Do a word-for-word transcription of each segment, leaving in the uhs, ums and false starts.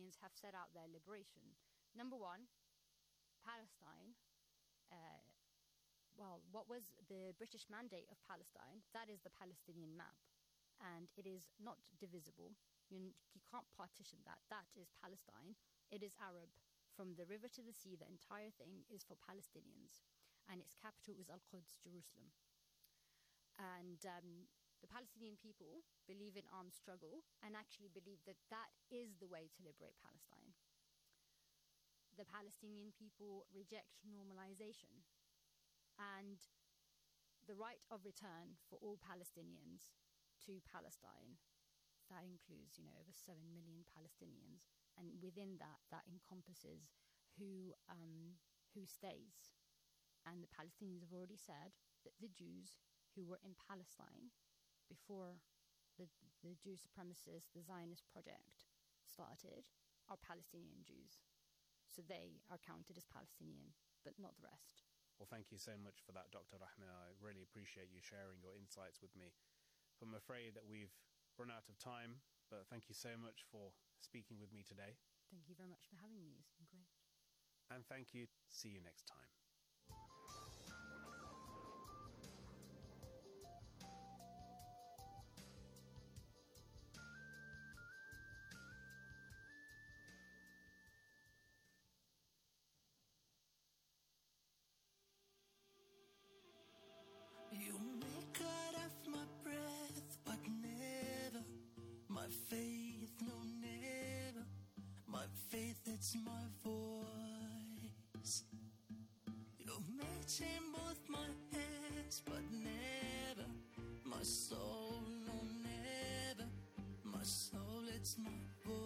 Palestinians have set out their liberation. Number one, Palestine. Uh, well, what was the British mandate of Palestine? That is the Palestinian map. And it is not divisible. You, you can't partition that. That is Palestine. It is Arab. From the river to the sea, the entire thing is for Palestinians. And its capital is Al-Quds, Jerusalem. And um, the Palestinian people believe in armed struggle and actually believe that that is the way to liberate Palestine. The Palestinian people reject normalization and the right of return for all Palestinians to Palestine. That includes, you know, over seven million Palestinians. And within that, that encompasses who um, who stays. And the Palestinians have already said that the Jews who were in Palestine before the, the Jew supremacists, the Zionist project started, are Palestinian Jews. So they are counted as Palestinian, but not the rest. Well, thank you so much for that, Doctor Rahma. I really appreciate you sharing your insights with me. I'm afraid that we've run out of time, but thank you so much for speaking with me today. Thank you very much for having me. It's been great. And thank you. See you next time. You may cut off my breath, but never my faith, no never my faith, it's my voice. You may chain both my hands, but never my soul, no never my soul, it's my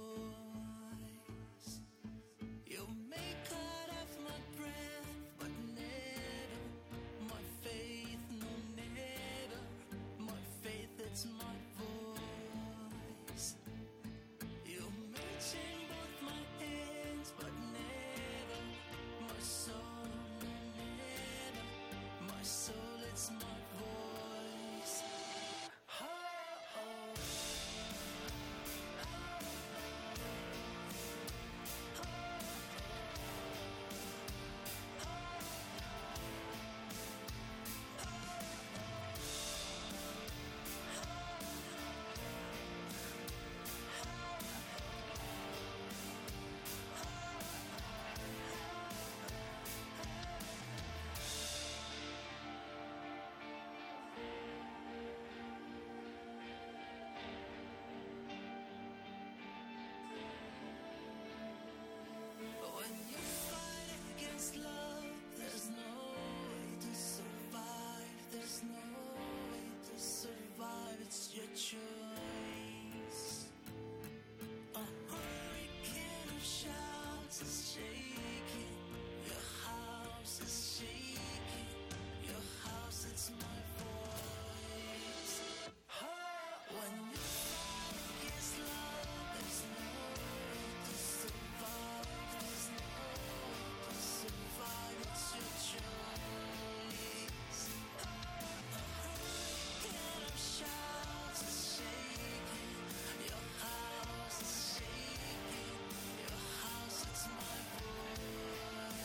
voice. You may cut off my breath, but never my faith, no never my faith, it's my voice. You may chain both my hands, but never my soul, no never my soul, it's my voice. Oh, oh. When you fight against love, there's no way to survive. There's no way to survive. It's your choice. A hurricane of shouts is shaking. Your house is shaking. Your house, it's my voice. When you fight against love, there's no way to survive. Survive, it's your choice. A hurricane of shouts is shaking. Your house is shaking. Your house, it's my voice.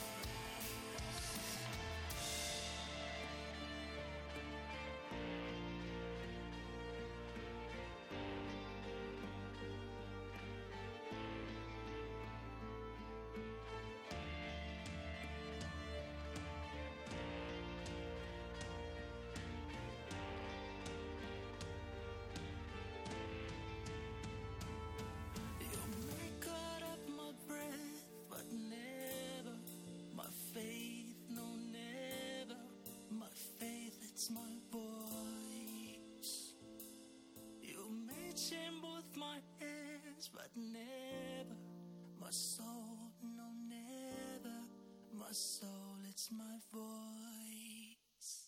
Faith, no never my faith, it's my voice. You may chain both my hands, but never my soul, no never my soul, it's my voice.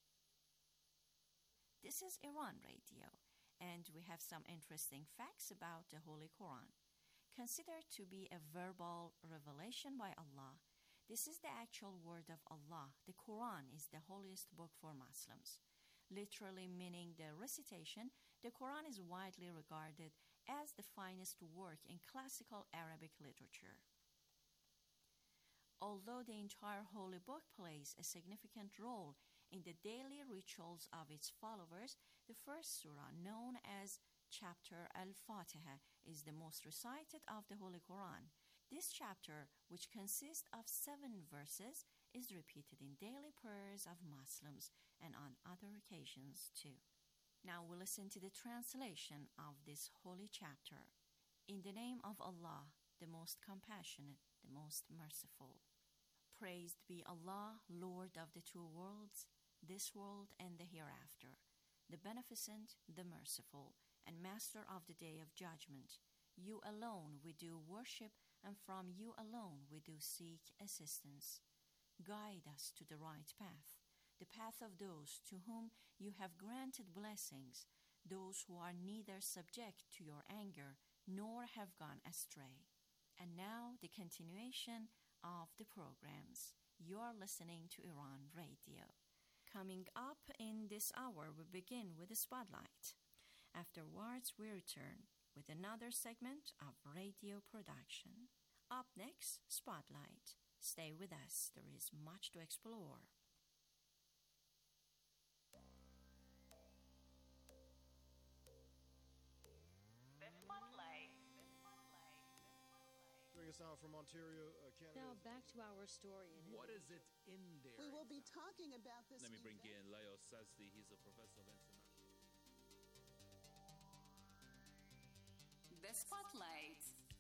This is Iran Radio, and we have some interesting facts about the Holy Quran. Considered to be a verbal revelation by Allah, this is the actual word of Allah. The Quran is the holiest book for Muslims. Literally meaning the recitation, the Quran is widely regarded as the finest work in classical Arabic literature. Although the entire holy book plays a significant role in the daily rituals of its followers, the first surah, known as chapter Al-Fatiha, is the most recited of the Holy Quran. This chapter, which consists of seven verses, is repeated in daily prayers of Muslims and on other occasions too. Now we listen to the translation of this holy chapter. In the name of Allah, the most compassionate, the most merciful. Praised be Allah, Lord of the two worlds, this world and the hereafter, the beneficent, the merciful, and master of the day of judgment. You alone we do worship, and from you alone we do seek assistance. Guide us to the right path, the path of those to whom you have granted blessings, those who are neither subject to your anger nor have gone astray. And now the continuation of the programs. You are listening to Iran Radio. Coming up in this hour, we begin with a spotlight. Afterwards, we return with another segment of radio production. Up next, Spotlight. Stay with us. There is much to explore. The Spotlight. Bring us out from Ontario, uh, Canada. Now back to our story. In What is it in there? We will be talking about this. Let me bring event. in Leo Sazdi. He's a professor of international. The Spotlight.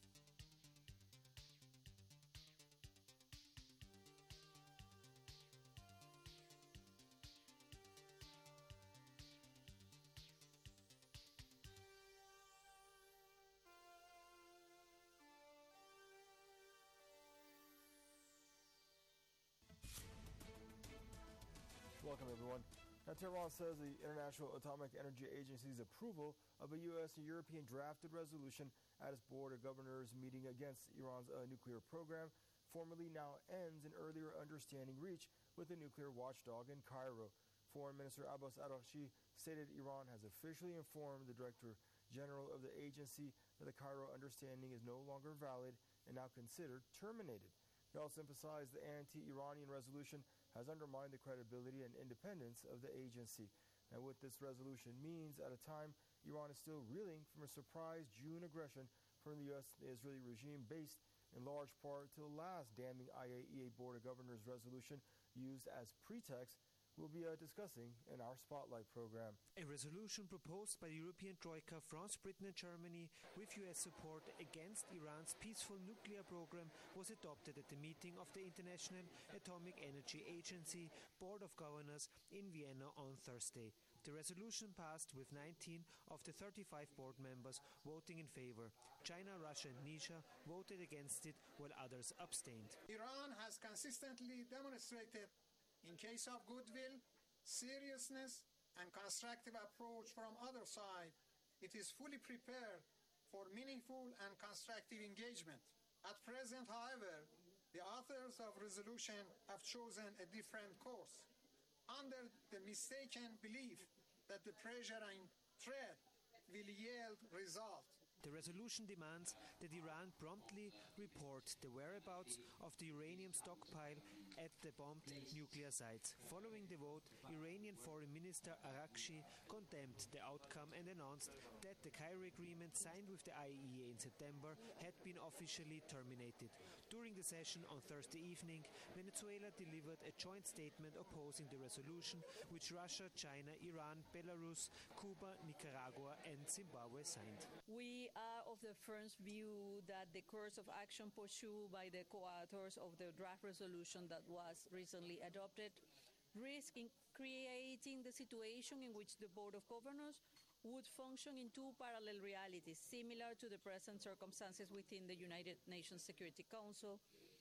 Welcome, everyone. Now, Tehran says the International Atomic Energy Agency's approval of a U S and European drafted resolution at its Board of Governors meeting against Iran's uh, nuclear program formally now ends an earlier understanding reached with the nuclear watchdog in Cairo. Foreign Minister Abbas Araghchi stated Iran has officially informed the Director General of the agency that the Cairo understanding is no longer valid and now considered terminated. He also emphasized the anti-Iranian resolution has undermined the credibility and independence of the agency. And what this resolution means at a time Iran is still reeling from a surprise June aggression from the U S and Israeli regime based in large part to the last damning I A E A Board of Governors resolution used as pretext we'll be uh, discussing in our Spotlight program. A resolution proposed by the European Troika, France, Britain and Germany with U S support against Iran's peaceful nuclear program was adopted at the meeting of the International Atomic Energy Agency Board of Governors in Vienna on Thursday. The resolution passed with nineteen of the thirty-five board members voting in favor. China, Russia and Nisha voted against it while others abstained. Iran has consistently demonstrated, in case of goodwill, seriousness, and constructive approach from other side, it is fully prepared for meaningful and constructive engagement. At present, however, the authors of resolution have chosen a different course, under the mistaken belief that the pressure and threat will yield result. The resolution demands that Iran promptly report the whereabouts of the uranium stockpile at the bombed nuclear sites. Following the vote, Iranian Foreign Minister Araghchi condemned the outcome and announced that the Cairo Agreement signed with the I A E A in September had been officially terminated. During the session on Thursday evening, Venezuela delivered a joint statement opposing the resolution, which Russia, China, Iran, Belarus, Cuba, Nicaragua and Zimbabwe signed. We are of the firm view that the course of action pursued by the co-authors of the draft resolution that was recently adopted risk in creating the situation in which the Board of Governors would function in two parallel realities, similar to the present circumstances within the United Nations Security Council.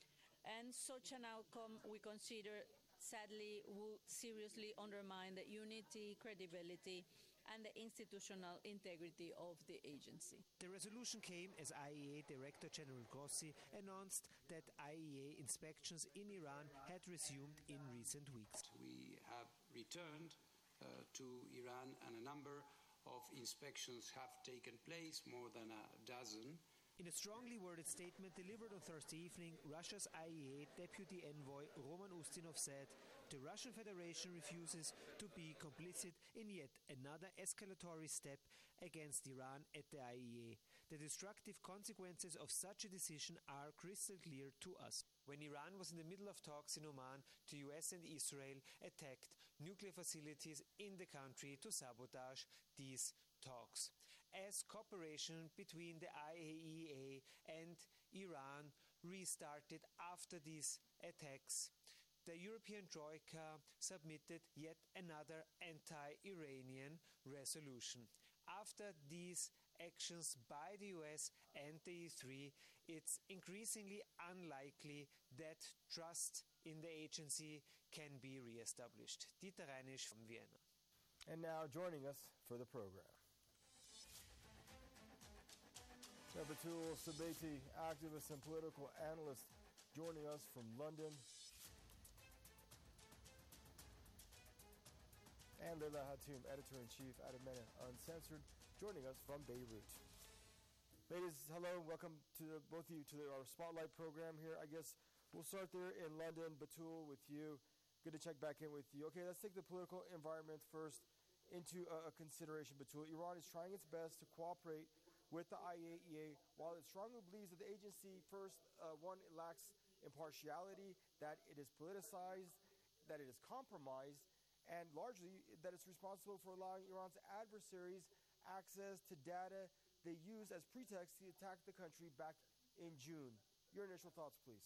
And such an outcome, we consider, sadly, would seriously undermine the unity, credibility, and the institutional integrity of the agency. The resolution came as I A E A Director General Grossi announced that I A E A inspections in Iran had resumed in recent weeks. We have returned uh, to Iran and a number of inspections have taken place, more than a dozen. In a strongly worded statement delivered on Thursday evening, Russia's I A E A Deputy Envoy Roman Ustinov said the Russian Federation refuses to be complicit in yet another escalatory step against Iran at the I A E A. The destructive consequences of such a decision are crystal clear to us. When Iran was in the middle of talks in Oman, the U S and Israel attacked nuclear facilities in the country to sabotage these talks. As cooperation between the I A E A and Iran restarted after these attacks, the European Troika submitted yet another anti-Iranian resolution. After these actions by the U S and the E three, it's increasingly unlikely that trust in the agency can be re-established. Dieter Reinisch from Vienna. And now joining us for the program, Batul Sabeti, activist and political analyst, joining us from London. And Leila Hatoum, editor-in-chief at MENA Uncensored, joining us from Beirut. Ladies, hello, welcome to the, both of you to the, our Spotlight program here. I guess we'll start there in London. Batul, with you. Good to check back in with you. Okay, let's take the political environment first into a, a consideration, Batul. Iran is trying its best to cooperate with the I A E A, while it strongly believes that the agency, first, uh, one, it lacks impartiality, that it is politicized, that it is compromised, and largely that it's responsible for allowing Iran's adversaries access to data they used as pretext to attack the country back in June. Your initial thoughts, please.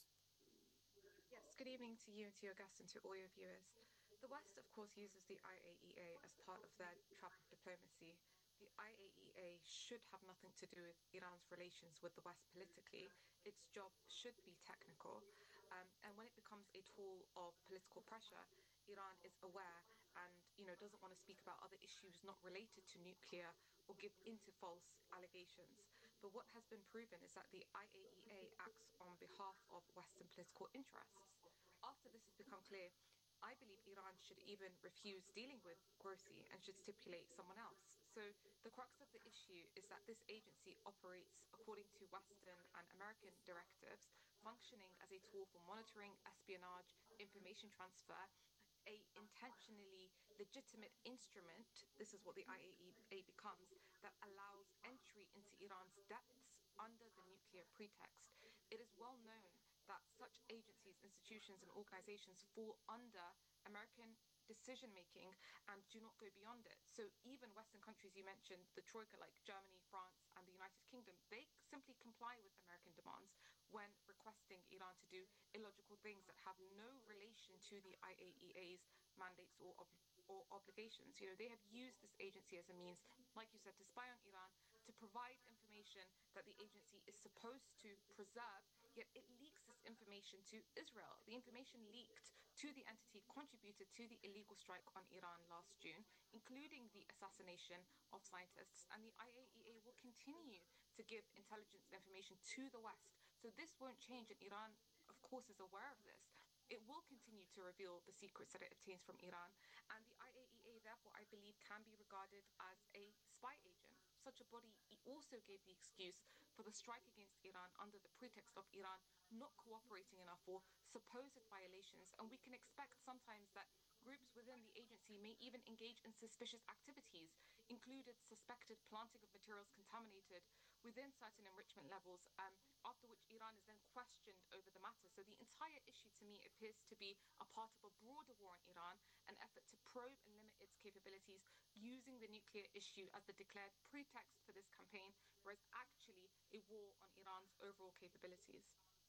Yes, good evening to you and to your guests and to all your viewers. The West, of course, uses the I A E A as part of their trap of diplomacy. The I A E A should have nothing to do with Iran's relations with the West politically. Its job should be technical. Um, and when it becomes a tool of political pressure, Iran is aware and, you know, doesn't want to speak about other issues not related to nuclear or give into false allegations. But what has been proven is that the I A E A acts on behalf of Western political interests. After this has become clear, I believe Iran should even refuse dealing with Grossi and should stipulate someone else. So the crux of the issue is that this agency operates according to Western and American directives, functioning as a tool for monitoring, espionage, information transfer, a intentionally legitimate instrument, this is what the I A E A becomes, that allows entry into Iran's depths under the nuclear pretext. It is well known that such agencies, institutions, and organizations fall under American decision-making and do not go beyond it. So even Western countries you mentioned, the Troika like Germany, France, and the United Kingdom, they simply comply with American demands when requesting Iran to do illogical things that have no relation to the I A E A's mandates or, ob- or obligations. You know, they have used this agency as a means, like you said, to spy on Iran, to provide information that the agency is supposed to preserve, yet it leaks this information to Israel. The information leaked to the entity contributed to the illegal strike on Iran last June, including the assassination of scientists, and the I A E A will continue to give intelligence information to the West. So this won't change, and Iran, of course, is aware of this. It will continue to reveal the secrets that it obtains from Iran, and the I A E A, therefore, I believe, can be regarded as a spy agent. Such a body also gave the excuse for the strike against Iran under the pretext of Iran not cooperating enough for supposed violations, and we can expect sometimes that groups within the agency may even engage in suspicious activities, included suspected planting of materials contaminated within certain enrichment levels, um, after which Iran is then questioned over the matter. So the entire issue to me appears to be a part of a broader war in Iran, an effort to probe and limit its capabilities using the nuclear issue as the declared pretext for this campaign, whereas actually a war on Iran's overall capabilities.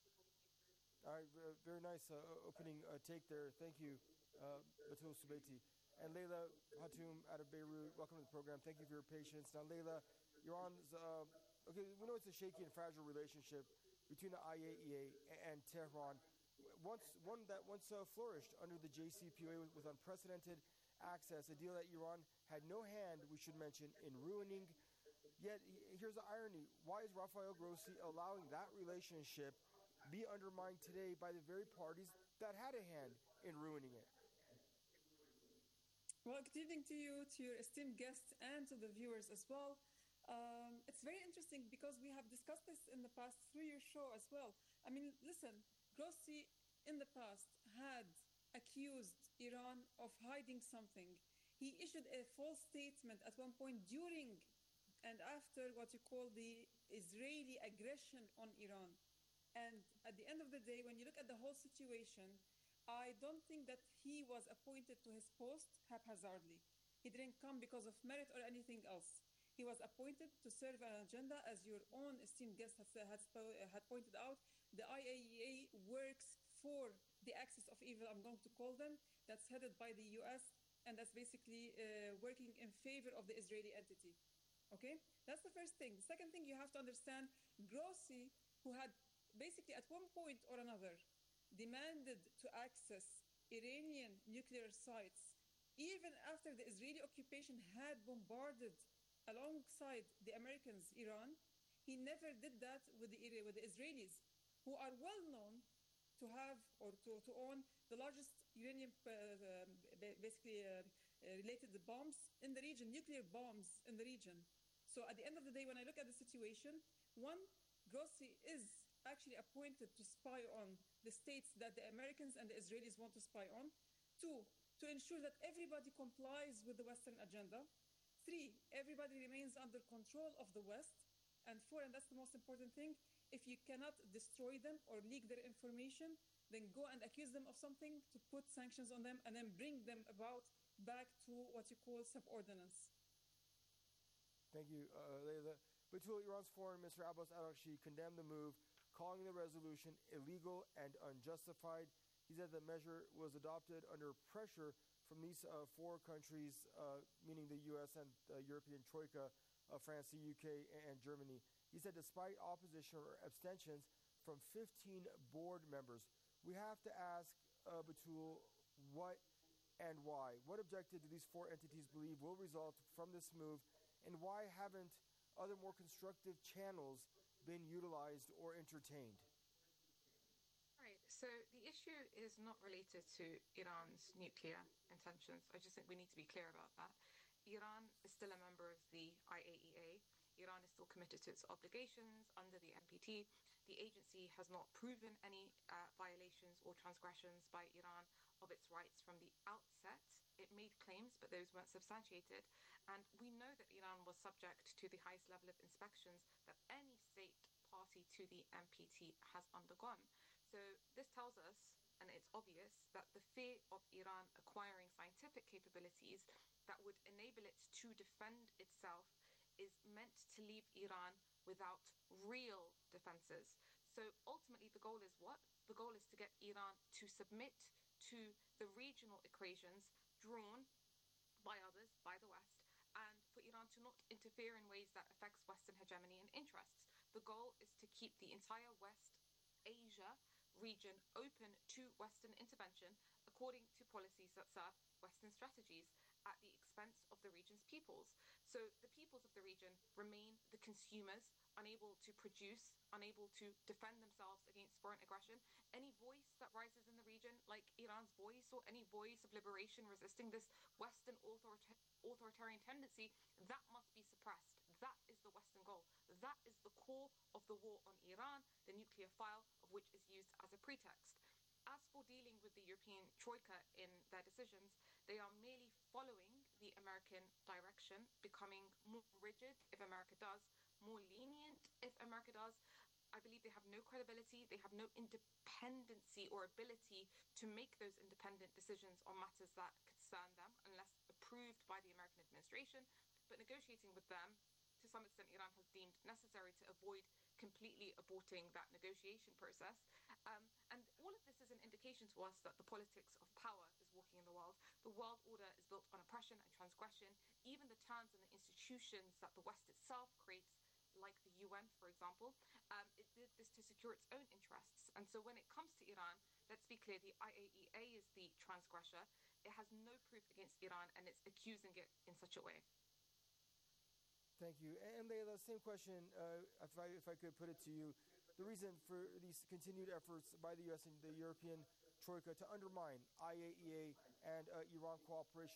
All right, uh, very nice uh, opening uh, take there. Thank you, uh, Batul Sabeti. And Leila Hatoum out of Beirut, welcome to the program. Thank you for your patience. Now, Leila, Iran's, uh, okay, we know it's a shaky and fragile relationship between the I A E A and Tehran. Once, one that once uh, flourished under the J C P O A with, with unprecedented access, a deal that Iran had no hand, we should mention, in ruining. Yet, here's the irony. Why is Rafael Grossi allowing that relationship be undermined today by the very parties that had a hand in ruining it? Well, good evening to you, to your esteemed guests, and to the viewers as well. Um, it's very interesting because we have discussed this in the past through your show as well. I mean, listen, Grossi in the past had accused Iran of hiding something. He issued a false statement at one point during and after what you call the Israeli aggression on Iran. And at the end of the day, when you look at the whole situation, I don't think that he was appointed to his post haphazardly. He didn't come because of merit or anything else. He was appointed to serve an agenda, as your own esteemed guest has, has, had pointed out. The I A E A works for the axis of evil, I'm going to call them, that's headed by the U S, and that's basically uh, working in favor of the Israeli entity. Okay? That's the first thing. The second thing you have to understand, Grossi, who had basically at one point or another demanded to access Iranian nuclear sites, even after the Israeli occupation had bombarded alongside the Americans Iran, he never did that with the, with the Israelis, who are well known to have or to, to own the largest uranium, uh, basically uh, uh, related to bombs in the region, nuclear bombs in the region. So at the end of the day, when I look at the situation, one, Grossi is actually appointed to spy on the states that the Americans and the Israelis want to spy on. Two, to ensure that everybody complies with the Western agenda. Three, everybody remains under control of the West. And four, and that's the most important thing, if you cannot destroy them or leak their information, then go and accuse them of something to put sanctions on them and then bring them about back to what you call subordinates. Thank you, uh, Layla. Batul, Iran's Foreign Minister Abbas Araghchi condemned the move, calling the resolution illegal and unjustified. He said the measure was adopted under pressure from these uh, four countries, uh, meaning the U S and uh, European Troika, uh, France, the U K, and Germany. He said despite opposition or abstentions from fifteen board members, we have to ask uh, Batul what and why. What objective do these four entities believe will result from this move, and why haven't other more constructive channels been utilized or entertained? Right, so the issue is not related to Iran's nuclear intentions. I just think we need to be clear about that. Iran is still a member of the I A E A. Iran is still committed to its obligations under the N P T. The agency has not proven any uh, violations or transgressions by Iran of its rights from the outset. It made claims, but those weren't substantiated. And we know that Iran was subject to the highest level of inspections that any state party to the N P T has undergone. So this tells us, and it's obvious, that the fear of Iran acquiring scientific capabilities that would enable it to defend itself is meant to leave Iran without real defenses. So ultimately the goal is what? The goal is to get Iran to submit to the regional equations drawn by others, by the West, and for Iran to not interfere in ways that affects Western hegemony and interests. The goal is to keep the entire West Asia region open to Western intervention according to policies that serve Western strategies at the expense of the region's peoples. So the peoples of the region remain the consumers, unable to produce, unable to defend themselves against foreign aggression. Any voice that rises in the region, like Iran's voice or any voice of liberation resisting this Western author- authoritarian tendency, that must be suppressed. That is the Western goal. That is the core of the war on Iran, the nuclear file of which is used as a pretext. As for dealing with the European Troika in their decisions, they are merely following the American direction, becoming more rigid if America does, more lenient if America does. I believe they have no credibility, they have no independency or ability to make those independent decisions on matters that concern them unless approved by the American administration. But negotiating with them, to some extent, Iran has deemed necessary to avoid completely aborting that negotiation process. Um, and all of this is an indication to us that the politics of power is walking in the world. The world order is built on oppression and transgression. Even the terms and the institutions that the West itself creates, like the U N, for example, um, it did this to secure its own interests. And so when it comes to Iran, let's be clear, the I A E A is the transgressor. It has no proof against Iran, and it's accusing it in such a way. Thank you. And Layla, same question, uh, if, I, if I could put it to you. The reason for these continued efforts by the U S and the European Troika to undermine I A E A and uh, Iran cooperation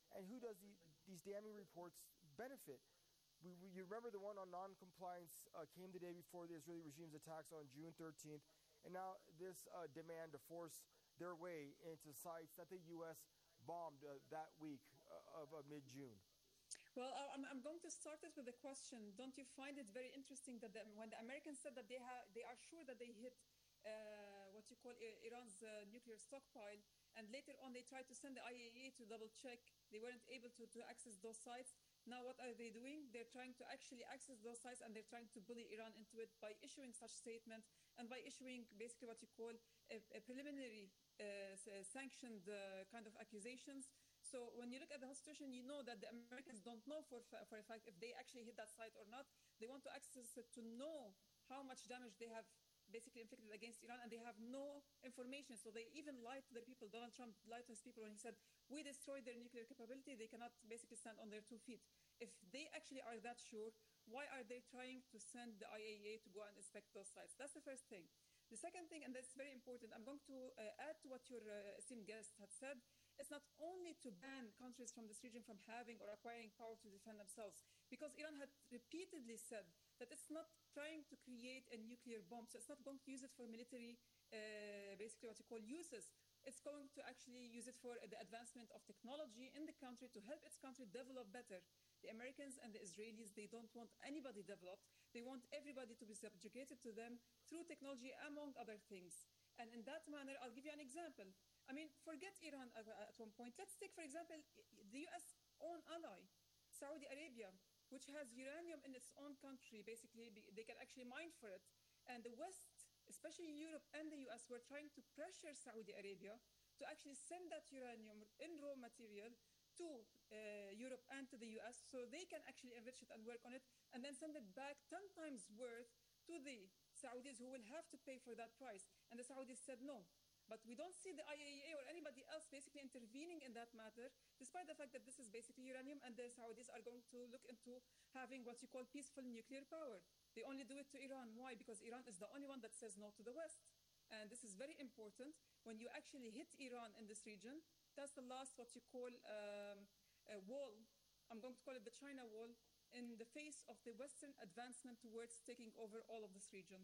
And who does the, these damning reports benefit? We, we, you remember the one on non-compliance uh, came the day before the Israeli regime's attacks on June thirteenth, and now this uh, demand to force their way into sites that the U S bombed uh, that week uh, of uh, mid-June. Well, I'm, I'm going to start it with a question. Don't you find it very interesting that the, when the Americans said that they, ha- they are sure that they hit uh, what you call I- Iran's uh, nuclear stockpile, and later on they tried to send the I A E A to double check, they weren't able to, to access those sites. Now what are they doing? They're trying to actually access those sites, and they're trying to bully Iran into it by issuing such statements and by issuing basically what you call a, a preliminary uh, sanctioned uh, kind of accusations. So when you look at the whole situation, you know that the Americans don't know for, for a fact if they actually hit that site or not. They want to access it to know how much damage they have basically inflicted against Iran, and they have no information. So they even lied to their people. Donald Trump lied to his people when he said, we destroyed their nuclear capability. They cannot basically stand on their two feet. If they actually are that sure, why are they trying to send the I A E A to go and inspect those sites? That's the first thing. The second thing, and that's very important, I'm going to uh, add to what your uh, esteemed guest had said. It's not only to ban countries from this region from having or acquiring power to defend themselves, because Iran had repeatedly said that it's not trying to create a nuclear bomb, so it's not going to use it for military, uh, basically what you call uses. It's going to actually use it for the advancement of technology in the country to help its country develop better. The Americans and the Israelis, they don't want anybody developed. They want everybody to be subjugated to them through technology, among other things. And in that manner, I'll give you an example. I mean, forget Iran at one point. Let's take, for example, the U S own ally, Saudi Arabia, which has uranium in its own country. Basically, they can actually mine for it. And the West, especially Europe and the U S, were trying to pressure Saudi Arabia to actually send that uranium in raw material to uh, Europe and to the U S so they can actually enrich it and work on it, and then send it back ten times worth to the Saudis, who will have to pay for that price. And the Saudis said no. But we don't see the I A E A or anybody else basically intervening in that matter, despite the fact that this is basically uranium, and the Saudis are going to look into having what you call peaceful nuclear power. They only do it to Iran. Why? Because Iran is the only one that says no to the West. And this is very important. When you actually hit Iran in this region, that's the last what you call um, a wall. I'm going to call it the China wall in the face of the Western advancement towards taking over all of this region.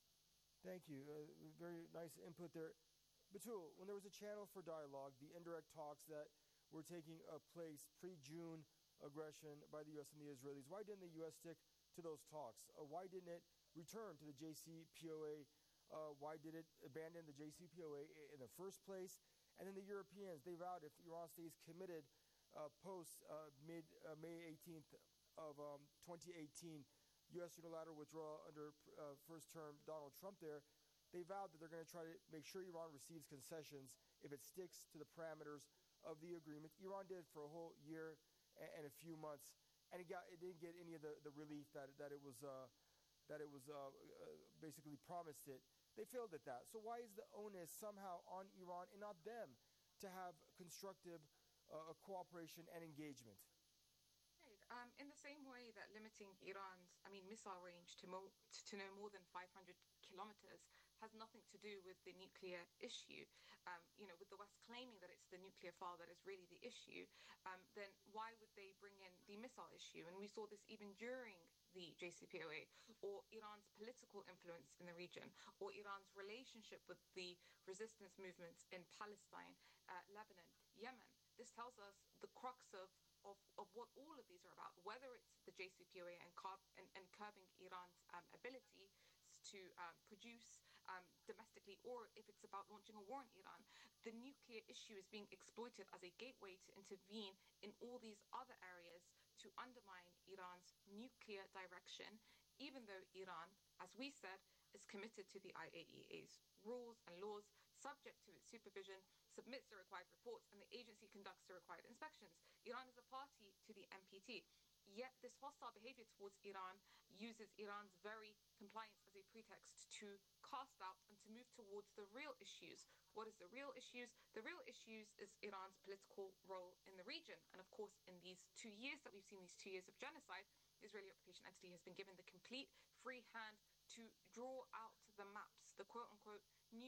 Thank you. Uh, very nice input there. Batul, when there was a channel for dialogue, the indirect talks that were taking uh, place pre-June aggression by the U S and the Israelis, why didn't the U S stick to those talks? Uh, why didn't it return to the J C P O A? Uh, why did it abandon the J C P O A in the first place? And then the Europeans, they vowed if Iran stays committed uh, post uh, mid uh, May eighteenth of um, twenty eighteen, U S unilateral withdrawal under uh, first term Donald Trump there, they vowed that they're going to try to make sure Iran receives concessions if it sticks to the parameters of the agreement. Iran did it for a whole year and, and a few months, and it got it didn't get any of the, the relief that that it was uh, that it was uh, uh, basically promised it. They failed at that. So why is the onus somehow on Iran and not them to have constructive uh, cooperation and engagement? Right. Um, in the same way that limiting Iran's, I mean, missile range to, mo- to no more than five hundred kilometers has nothing to do with the nuclear issue, um, you know, with the West claiming that it's the nuclear file that is really the issue, um, then why would they bring in the missile issue? And we saw this even during the J C P O A, or Iran's political influence in the region, or Iran's relationship with the resistance movements in Palestine, uh, Lebanon, Yemen. This tells us the crux of, of, of what all of these are about, whether it's the J C P O A and, carb, and, and curbing Iran's um, ability to um, produce um, domestically, or if it's about launching a war in Iran. The nuclear issue is being exploited as a gateway to intervene in all these other areas to undermine Iran's nuclear direction, even though Iran, as we said, is committed to the I A E A's rules and laws, subject to its supervision, submits the required reports, and the agency conducts the required inspections. Iran is a party to the N P T. Yet this hostile behavior towards Iran uses Iran's very compliance as a pretext to cast out and to move towards the real issues. What is the real issues? The real issues is Iran's political role in the region. And of course, in these two years that we've seen, these two years of genocide, the Israeli occupation entity has been given the complete free hand to draw out the maps, the quote-unquote new Middle East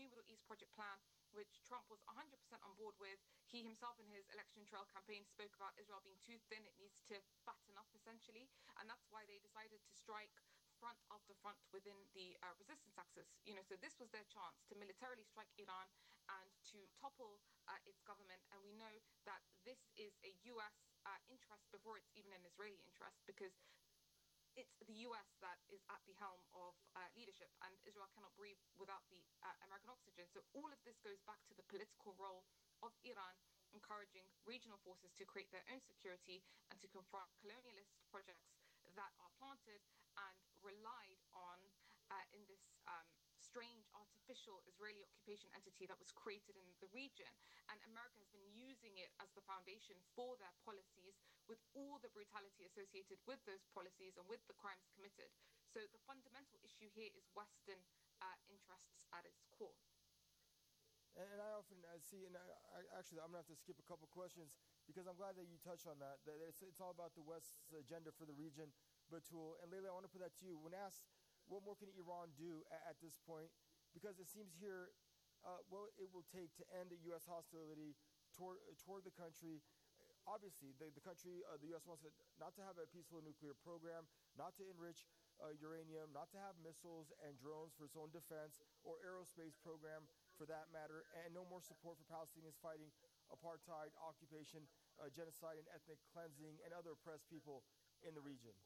project plan, which Trump was one hundred percent on board with. He himself in his election trail campaign spoke about Israel being too thin. It needs to fatten up, essentially. And that's why they decided to strike front after front within the uh, resistance axis. You know, so this was their chance to militarily strike Iran and to topple uh, its government. And we know that this is a U S uh, interest before it's even an Israeli interest, because it's the U S that is at the helm of uh, leadership, and Israel cannot breathe without the uh, American oxygen. So all of this goes back to the political role of Iran, encouraging regional forces to create their own security and to confront colonialist projects that are planted and relied on uh, in this um, strange artificial Israeli occupation entity that was created in the region. And America has been using it as the foundation for their policies, with all the brutality associated with those policies and with the crimes committed. So the fundamental issue here is Western uh, interests at its core. And, and I often uh, see, and I, I, actually I'm going to have to skip a couple questions, because I'm glad that you touched on that, that it's, it's all about the West's agenda for the region. Batul, and Layla, I want to put that to you. When asked, what more can Iran do at, at this point? Because it seems here uh, what it will take to end the U S hostility toward, uh, toward the country. Obviously, the, the country, uh, the U S wants to, not to have a peaceful nuclear program, not to enrich uh, uranium, not to have missiles and drones for its own defense, or aerospace program for that matter, and no more support for Palestinians fighting apartheid, occupation, uh, genocide, and ethnic cleansing, and other oppressed people in the region.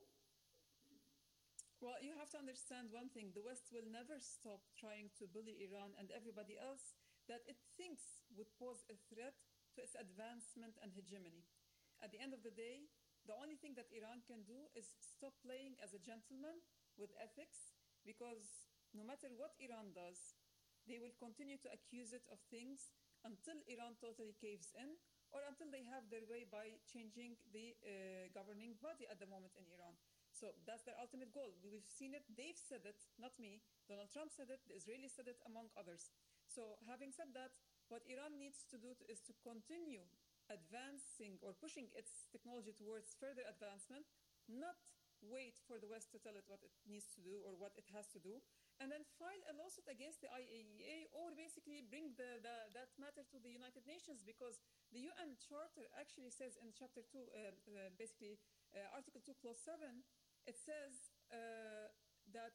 Well, you have to understand one thing. The West will never stop trying to bully Iran and everybody else that it thinks would pose a threat to its advancement and hegemony. At the end of the day, the only thing that Iran can do is stop playing as a gentleman with ethics, because no matter what Iran does, they will continue to accuse it of things until Iran totally caves in, or until they have their way by changing the uh, governing body at the moment in Iran. So that's their ultimate goal. We've seen it. They've said it, not me. Donald Trump said it. The Israelis said it, among others. So having said that, what Iran needs to do to, is to continue advancing or pushing its technology towards further advancement, not wait for the West to tell it what it needs to do or what it has to do, and then file a lawsuit against the I A E A, or basically bring the, the, that matter to the United Nations, because the U N Charter actually says in Chapter two, uh, uh, basically uh, Article two, Clause seven, it says uh, that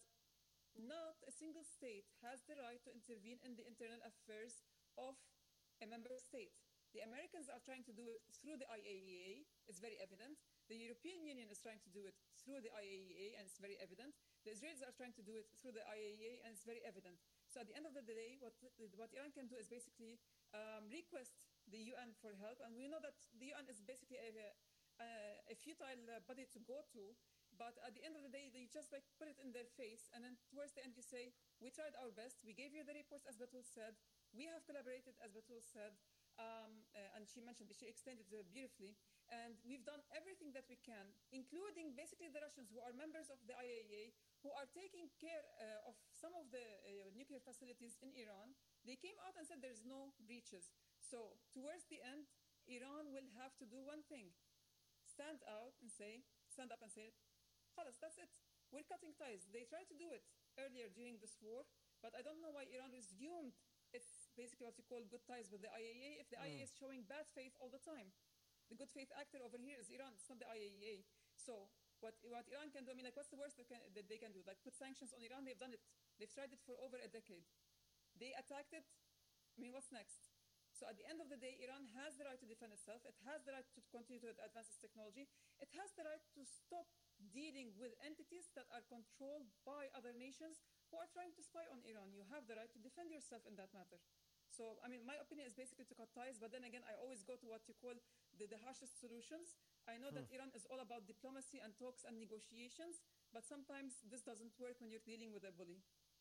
not a single state has the right to intervene in the internal affairs of a member state. The Americans are trying to do it through the I A E A, it's very evident. The European Union is trying to do it through the I A E A, and it's very evident. The Israelis are trying to do it through the I A E A, and it's very evident. So at the end of the day, what, what Iran can do is basically um, request the U N for help. And we know that the U N is basically a, a, a futile body to go to. But at the end of the day, they just like put it in their face. And then towards the end, you say, we tried our best. We gave you the reports, as Batul said. We have collaborated, as Batul said. Um, uh, and she mentioned, she extended it beautifully. And we've done everything that we can, including basically the Russians, who are members of the I A E A, who are taking care uh, of some of the uh, nuclear facilities in Iran. They came out and said there's no breaches. So towards the end, Iran will have to do one thing. Stand out and say, stand up and say, Khalas, that's it. We're cutting ties. They tried to do it earlier during this war, but I don't know why Iran resumed its basically what you call good ties with the I A E A if the mm. I A E A is showing bad faith all the time. The good faith actor over here is Iran. It's not the I A E A. So what, what Iran can do, I mean, like, what's the worst that, can, that they can do? Like, put sanctions on Iran? They've done it. They've tried it for over a decade. They attacked it. I mean, what's next? So at the end of the day, Iran has the right to defend itself. It has the right to continue to advance its technology. It has the right to stop dealing with entities that are controlled by other nations who are trying to spy on Iran. You have the right to defend yourself in that matter. So, I mean, my opinion is basically to cut ties, but then again, I always go to what you call the, the harshest solutions. I know hmm. that Iran is all about diplomacy and talks and negotiations, but sometimes this doesn't work when you're dealing with a bully.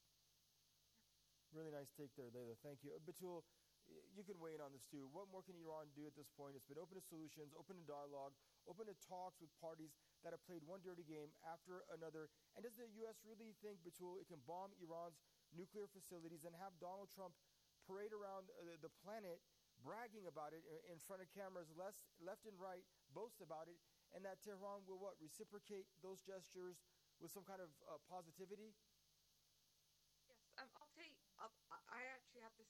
Really nice take there, Layla. Thank you. Uh, Batul, you can weigh in on this too. What more can Iran do at this point? It's been open to solutions, open to dialogue, open to talks with parties that have played one dirty game after another. And does the U S really think, Batul, it can bomb Iran's nuclear facilities and have Donald Trump parade around uh, the planet bragging about it in front of cameras less, left and right, boast about it, and that Tehran will what, reciprocate those gestures with some kind of uh, positivity? Yes, um, I'll tell you, uh, I actually have this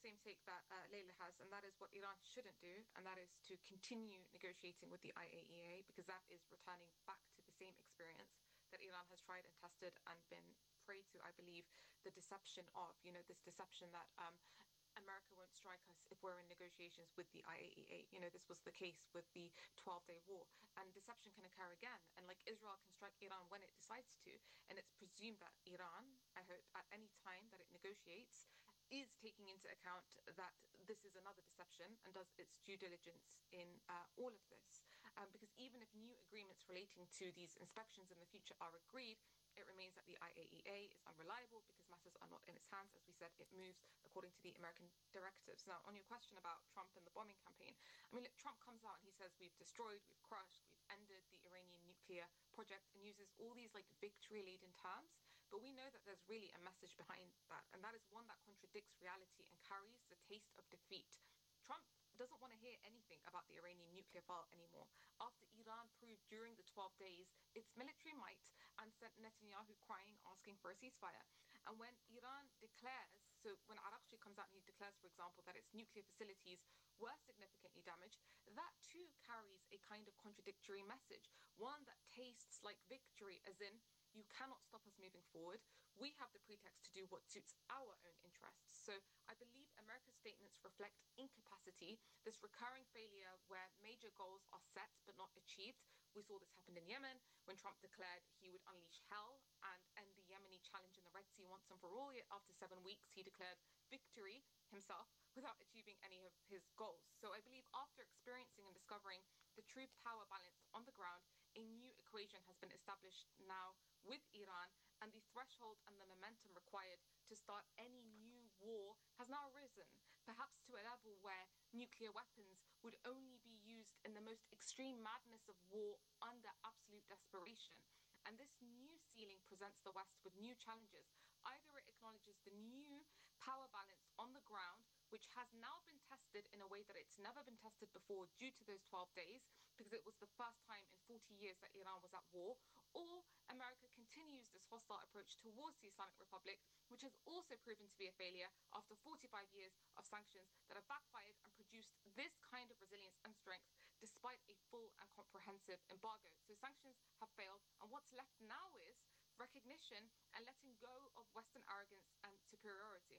same take that uh, Layla has, and that is what Iran shouldn't do, and that is to continue negotiating with the I A E A, because that is returning back to the same experience that Iran has tried and tested and been prey to, I believe, the deception of, you know, this deception that um, America won't strike us if we're in negotiations with the I A E A. You know, this was the case with the twelve-day war. And deception can occur again. And like Israel can strike Iran when it decides to. And it's presumed that Iran, I hope, at any time that it negotiates, is taking into account that this is another deception and does its due diligence in uh, all of this. Um, because even if new agreements relating to these inspections in the future are agreed, it remains that the I A E A is unreliable because matters are not in its hands. As we said, it moves according to the American directives. Now, on your question about Trump and the bombing campaign, I mean, look, Trump comes out and he says we've destroyed, we've crushed, we've ended the Iranian nuclear project, and uses all these like victory-laden terms. But we know that there's really a message behind that, and that is one that contradicts reality and carries the taste of defeat. Trump doesn't want to hear anything about the Iranian nuclear file anymore. After Iran proved during the twelve days its military might and sent Netanyahu crying, asking for a ceasefire. And when Iran declares, so when Arakchi comes out and he declares, for example, that its nuclear facilities were significantly damaged, that too carries a kind of contradictory message. One that tastes like victory, as in, you cannot stop us moving forward. We have the pretext to do what suits our own interests. So I believe America's statements reflect incapacity, this recurring failure where major goals are set but not achieved. We saw this happen in Yemen when Trump declared he would unleash hell and end the Yemeni challenge in the Red Sea once and for all. Yet after seven weeks, he declared victory himself without achieving any of his goals. So I believe after experiencing and discovering the true power balance on the ground, a new equation has been established now with Iran, and the threshold and the momentum required to start any new war has now risen, perhaps to a level where nuclear weapons would only be used in the most extreme madness of war under absolute desperation. And this new ceiling presents the West with new challenges. Either it acknowledges the new power balance on the ground, which has now been tested in a way that it's never been tested before due to those twelve days, because it was the first time in forty years that Iran was at war, or America continues this hostile approach towards the Islamic Republic, which has also proven to be a failure after forty-five years of sanctions that have backfired and produced this kind of resilience and strength despite a full and comprehensive embargo. So sanctions have failed, and what's left now is recognition and letting go of Western arrogance and superiority.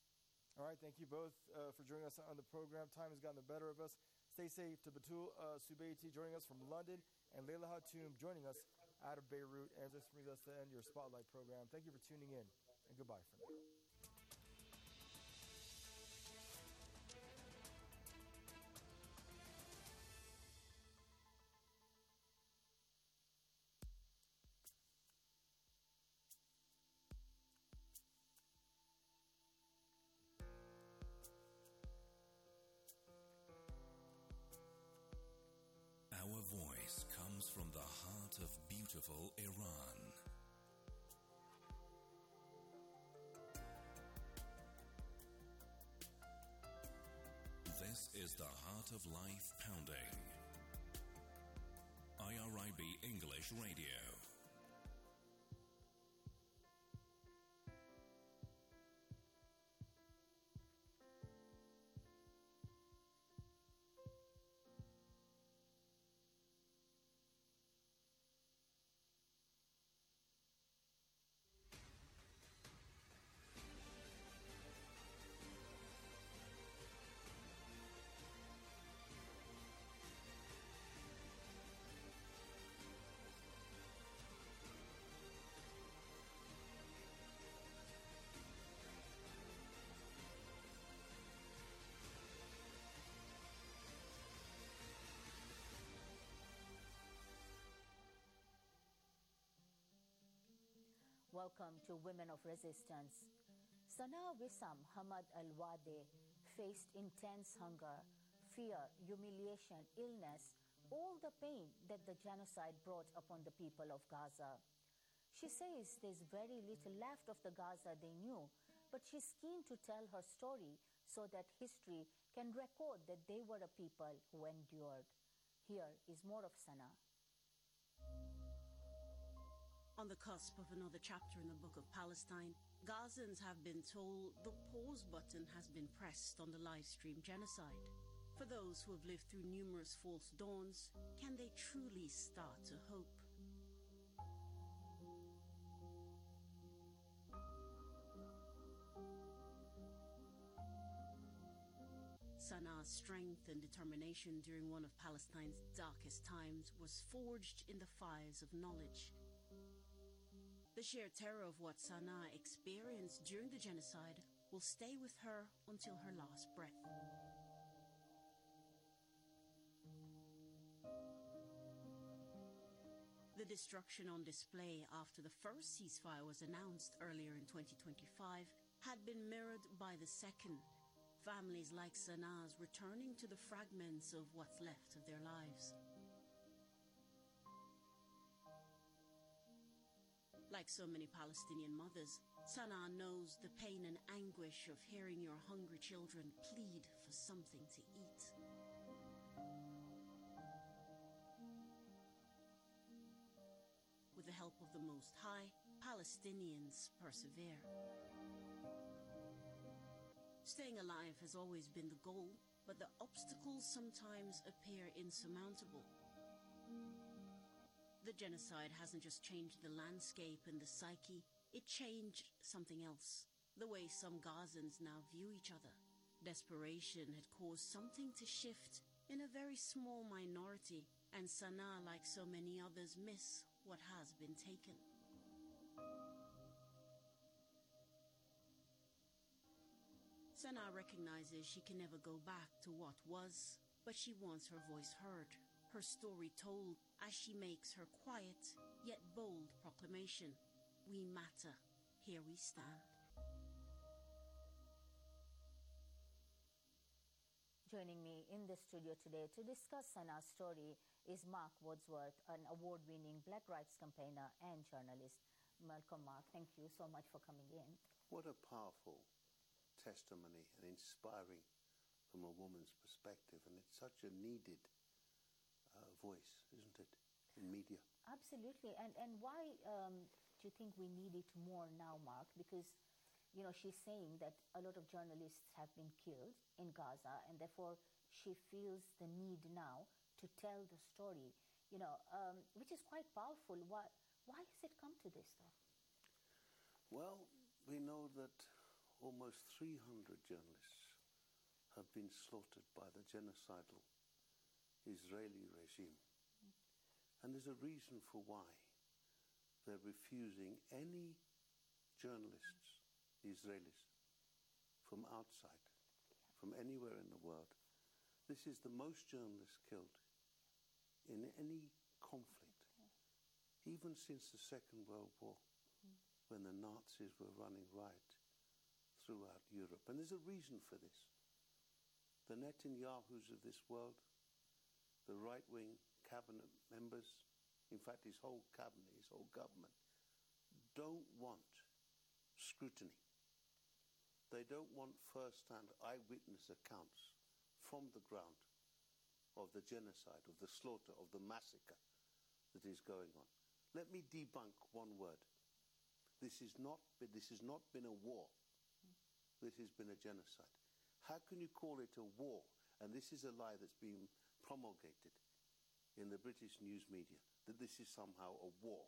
All right, thank you both uh, for joining us on the program. Time has gotten the better of us. Stay safe. To Batul uh, Subaiti joining us from London, and Layla Hatoum joining us out of Beirut. And this brings us to end your Spotlight program. Thank you for tuning in, and goodbye for now. Our voice comes from the heart of beautiful Iran. This is the Heart of Life Pounding. I R I B English Radio. Welcome to Women of Resistance. Sana Wissam Hamad Al-Wade faced intense hunger, fear, humiliation, illness, all the pain that the genocide brought upon the people of Gaza. She says there's very little left of the Gaza they knew, but she's keen to tell her story so that history can record that they were a people who endured. Here is more of Sana. On the cusp of another chapter in the Book of Palestine, Gazans have been told the pause button has been pressed on the live stream genocide. For those who have lived through numerous false dawns, can they truly start to hope? Sanaa's strength and determination during one of Palestine's darkest times was forged in the fires of knowledge. The sheer terror of what Sanaa experienced during the genocide will stay with her until her last breath. The destruction on display after the first ceasefire was announced earlier in twenty twenty-five had been mirrored by the second, families like Sanaa's returning to the fragments of what's left of their lives. Like so many Palestinian mothers, Sanaa knows the pain and anguish of hearing your hungry children plead for something to eat. With the help of the Most High, Palestinians persevere. Staying alive has always been the goal, but the obstacles sometimes appear insurmountable. The genocide hasn't just changed the landscape and the psyche, it changed something else. The way some Gazans now view each other. Desperation had caused something to shift in a very small minority, and Sanaa, like so many others, miss what has been taken. Sanaa recognizes she can never go back to what was, but she wants her voice heard, her story told as she makes her quiet yet bold proclamation. We matter. Here we stand. Joining me in the studio today to discuss Sanaa's story is Mark Wadsworth, an award-winning black rights campaigner and journalist. Welcome, Mark. Thank you so much for coming in. What a powerful testimony and inspiring from a woman's perspective, and it's such a needed uh, voice, isn't it, in media? Absolutely. And and why um, do you think we need it more now, Mark? Because, you know, she's saying that a lot of journalists have been killed in Gaza, and therefore she feels the need now to tell the story, you know, um, which is quite powerful. Why, why has it come to this, though? Well, we know that almost three hundred journalists have been slaughtered by the genocidal Israeli regime. Mm. And there's a reason for why. They're refusing any journalists, the Israelis, from outside, from anywhere in the world. This is the most journalists killed in any conflict, even since the Second World War, mm. when the Nazis were running riot throughout Europe. And there's a reason for this. The Netanyahus of this world, the right-wing cabinet members, in fact his whole cabinet, his whole government, don't want scrutiny. They don't want first-hand eyewitness accounts from the ground of the genocide, of the slaughter, of the massacre that is going on. Let me debunk one word. This is not, this has not been a war. This has been a genocide. How can you call it a war? And this is a lie that's being promulgated in the British news media, that this is somehow a war.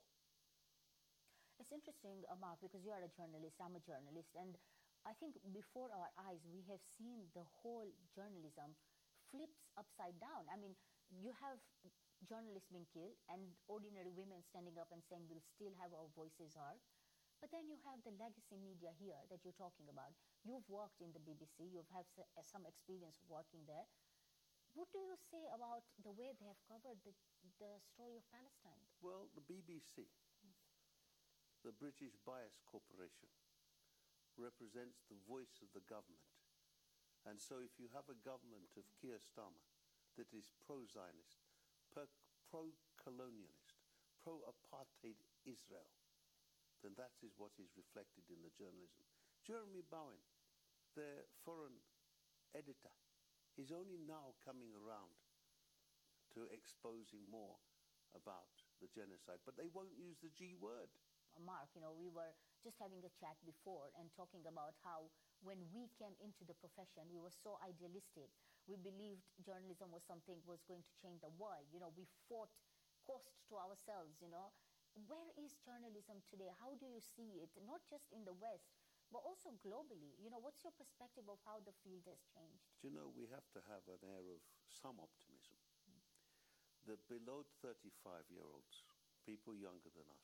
It's interesting, uh, Mark, because you are a journalist, I'm a journalist, and I think before our eyes we have seen the whole journalism flips upside down. I mean, you have journalists being killed and ordinary women standing up and saying we'll still have our voices heard. But then you have the legacy media here that you're talking about. You've worked in the B B C, you've had some experience working there. What do you say about the way they have covered the, the story of Palestine? Well, the B B C, mm. the British Bias Corporation, represents the voice of the government. And so if you have a government of Keir Starmer that is pro-Zionist, pro-colonialist, pro-apartheid Israel, then that is what is reflected in the journalism. Jeremy Bowen, their foreign editor, is only now coming around to exposing more about the genocide, but they won't use the G word. Mark, you know, we were just having a chat before and talking about how when we came into the profession, we were so idealistic. We believed journalism was something was going to change the world. You know, we fought cost to ourselves, you know. Where is journalism today? How do you see it? Not just in the West, but also globally. You know, what's your perspective of how the field has changed? Do you know, we have to have an air of some optimism. Mm. The below thirty-five-year-olds, people younger than us,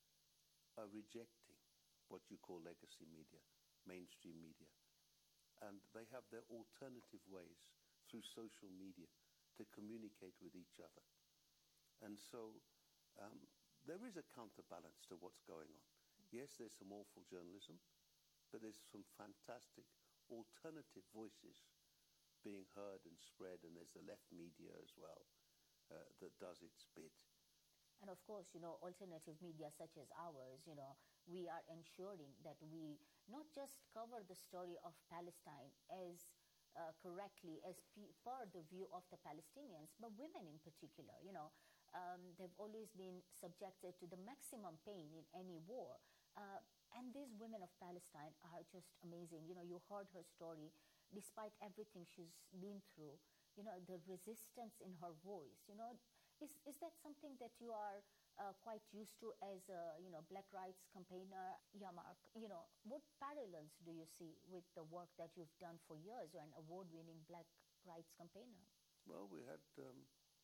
are rejecting what you call legacy media, mainstream media. And they have their alternative ways through social media to communicate with each other. And so um, there is a counterbalance to what's going on. Yes, there's some awful journalism, but there's some fantastic alternative voices being heard and spread, and there's the left media as well uh, that does its bit. And of course, you know, alternative media such as ours, you know, we are ensuring that we not just cover the story of Palestine as uh, correctly as pe- per the view of the Palestinians, but women in particular, you know, um, they've always been subjected to the maximum pain in any war. Uh, and these women of Palestine are just amazing. You know, you heard her story, despite everything she's been through, you know, the resistance in her voice, you know. Is is that something that you are uh, quite used to as a, you know, black rights campaigner? Yeah, Mark, you know, what parallels do you see with the work that you've done for years? You're an award-winning black rights campaigner. Well, we had um,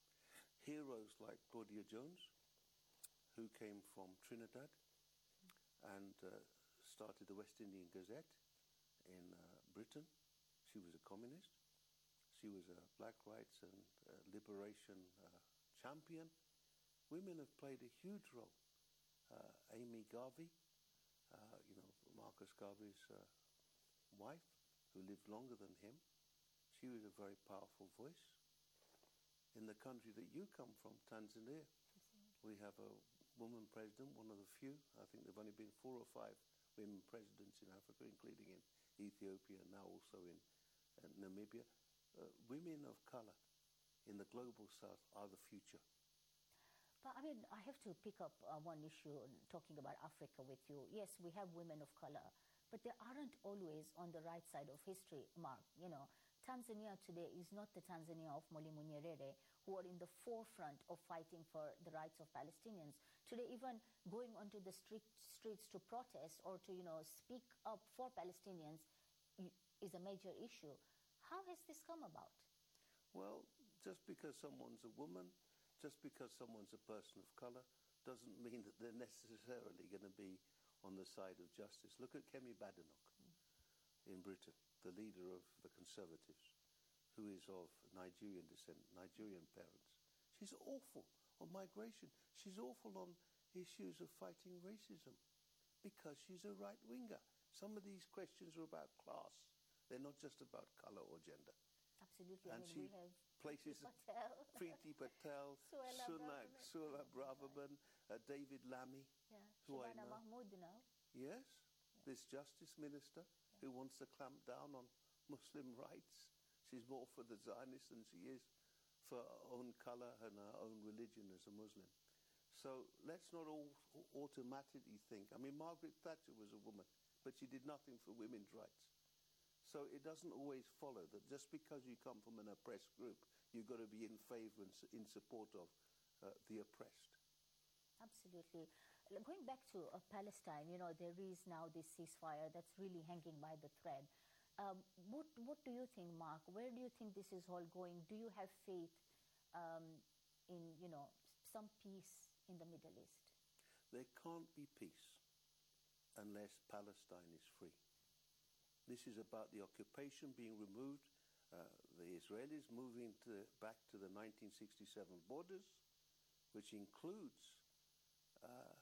heroes like Claudia Jones, who came from Trinidad and uh, started the West Indian Gazette in uh, Britain. She was a communist. She was a black rights and uh, liberation uh, champion. Women have played a huge role. Uh, Amy Garvey, uh, you know, Marcus Garvey's uh, wife, who lived longer than him. She was a very powerful voice. In the country that you come from, Tanzania, we have a woman president, one of the few. I think there have only been four or five women presidents in Africa, including in Ethiopia and now also in uh, Namibia. Uh, women of color in the global south are the future. But I mean, I have to pick up uh, one issue talking about Africa with you. Yes, we have women of color, but they aren't always on the right side of history, Mark. You know, Tanzania today is not the Tanzania of Mwalimu Nyerere, who are in the forefront of fighting for the rights of Palestinians. Today, even going onto the street, streets to protest or to, you know, speak up for Palestinians is a major issue. How has this come about? Well, just because someone's a woman, just because someone's a person of color, doesn't mean that they're necessarily going to be on the side of justice. Look at Kemi Badenoch mm. in Britain, the leader of the Conservatives, who is of Nigerian descent, Nigerian parents. She's awful on migration. She's awful on issues of fighting racism because she's a right-winger. Some of these questions are about class. They're not just about color or gender. Absolutely. And I mean, she we have places Patel. Priti Patel, Sunak, Sula Braverman, uh, David Lammy, yeah. who Shabana I know. Mahmood now. Yes, yeah. this justice minister yeah. who wants to clamp down on Muslim rights. She's more for the Zionists than she is for her own color and her own religion as a Muslim. So let's not all automatically think. I mean, Margaret Thatcher was a woman, but she did nothing for women's rights. So it doesn't always follow that just because you come from an oppressed group, you've got to be in favor and in support of uh, the oppressed. Absolutely. Going back to uh, Palestine, you know, there is now this ceasefire that's really hanging by the thread. Um, what, what do you think, Mark? Where do you think this is all going? Do you have faith um, in, you know, some peace in the Middle East? There can't be peace unless Palestine is free. This is about the occupation being removed, uh, the Israelis moving to, back to the nineteen sixty-seven borders, which includes uh,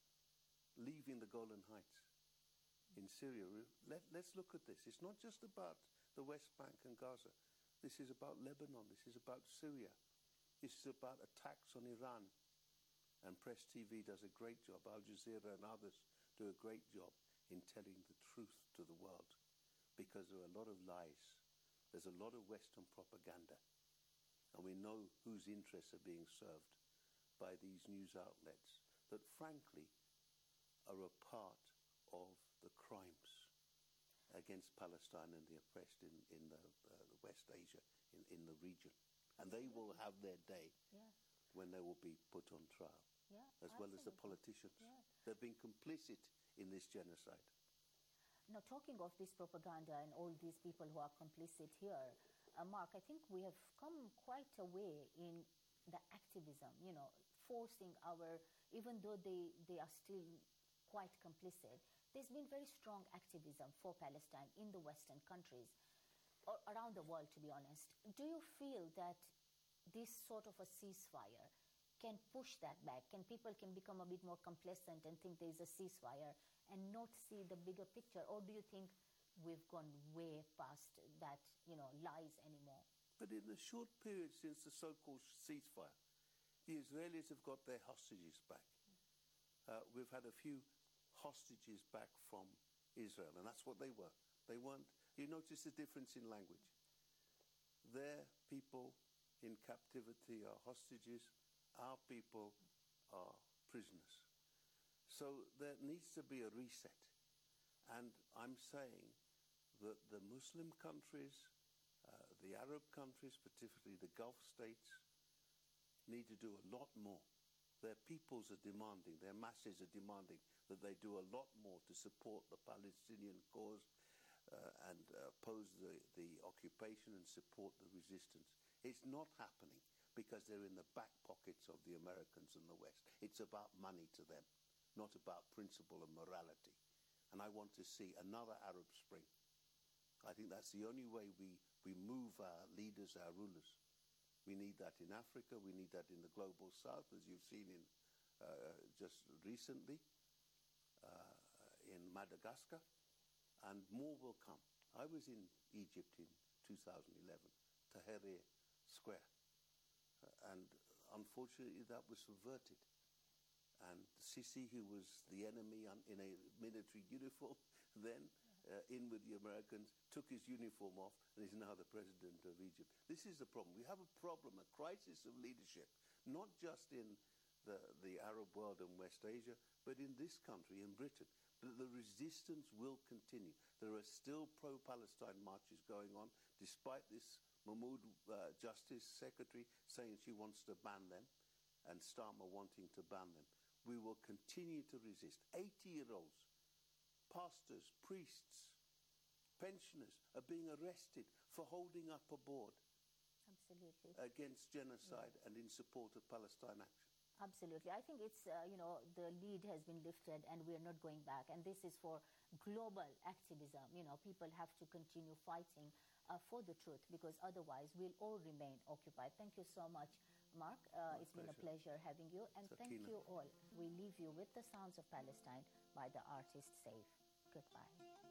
leaving the Golan Heights in Syria. Let, let's look at this. It's not just about the West Bank and Gaza. This is about Lebanon. This is about Syria. This is about attacks on Iran. And Press T V does a great job. Al Jazeera and others do a great job in telling the truth to the world. Because there are a lot of lies. There's a lot of Western propaganda. And we know whose interests are being served by these news outlets that, frankly, are a part of the crimes against Palestine and the oppressed in, in the, uh, the West Asia, in, in the region. And they will have their day yeah. when they will be put on trial, yeah, as well as the politicians. Yeah. They've been complicit in this genocide. Now, talking of this propaganda and all these people who are complicit here, uh, Mark, I think we have come quite a way in the activism, you know, forcing our, even though they, they are still quite complicit, there's been very strong activism for Palestine in the Western countries, or around the world, to be honest. Do you feel that this sort of a ceasefire can push that back? Can people can become a bit more complacent and think there's a ceasefire and not see the bigger picture? Or do you think we've gone way past that, you know, lies anymore? But in the short period since the so-called ceasefire, the Israelis have got their hostages back. Uh, we've had a few hostages back from Israel, and that's what they were. They weren't. You notice the difference in language. Their people in captivity are hostages. Our people are prisoners. So there needs to be a reset. And I'm saying that the Muslim countries, uh, the Arab countries, particularly the Gulf states, need to do a lot more. Their peoples are demanding, their masses are demanding that they do a lot more to support the Palestinian cause uh, and uh, oppose the, the occupation and support the resistance. It's not happening because they're in the back pockets of the Americans and the West. It's about money to them, not about principle and morality. And I want to see another Arab Spring. I think that's the only way we, we move our leaders, our rulers. We need that in Africa. We need that in the global south, as you've seen in uh, just recently uh, in Madagascar. And more will come. I was in Egypt in two thousand eleven, Tahrir Square. Uh, and unfortunately, that was subverted. And Sisi, who was the enemy un- in a military uniform, then uh, in with the Americans, took his uniform off, and is now the president of Egypt. This is the problem. We have a problem, a crisis of leadership, not just in the, the Arab world and West Asia, but in this country, in Britain. But the resistance will continue. There are still pro-Palestine marches going on, despite this Mahmoud uh, Justice Secretary saying she wants to ban them, and Starmer wanting to ban them. We will continue to resist. eighty-year-olds, pastors, priests, pensioners are being arrested for holding up a board Absolutely. against genocide yeah. and in support of Palestine action. Absolutely. I think it's, uh, you know, the lead has been lifted and we're not going back. And this is for global activism. You know, people have to continue fighting uh, for the truth, because otherwise we'll all remain occupied. Thank you so much, Mark. Uh, it's pleasure. been a pleasure having you. And Sakina. Thank you all. We leave you with the sounds of Palestine by the artist Saif. Goodbye.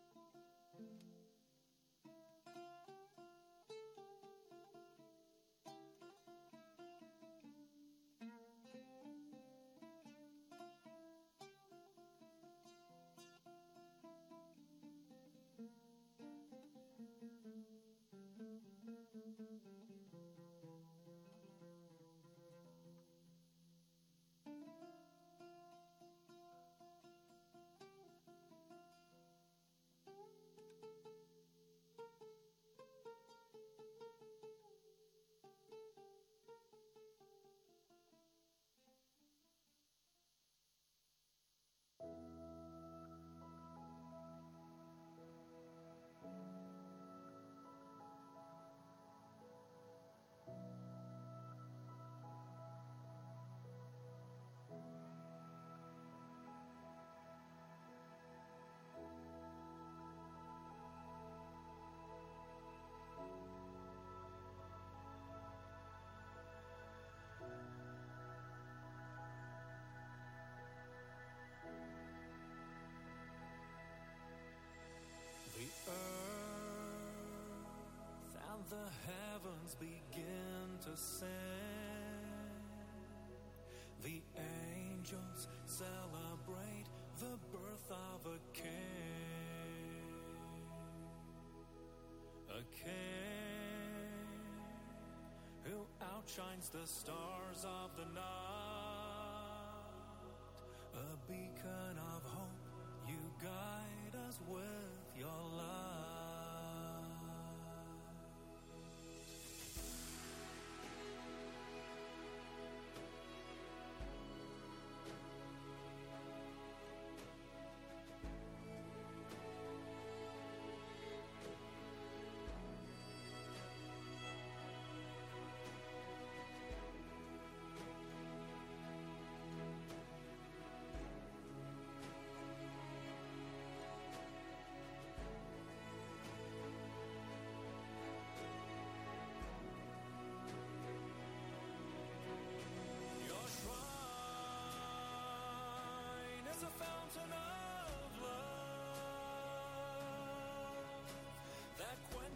The earth and the heavens begin to sing. The angels celebrate the birth of a king. A king who outshines the stars of the night. A beacon of hope you got.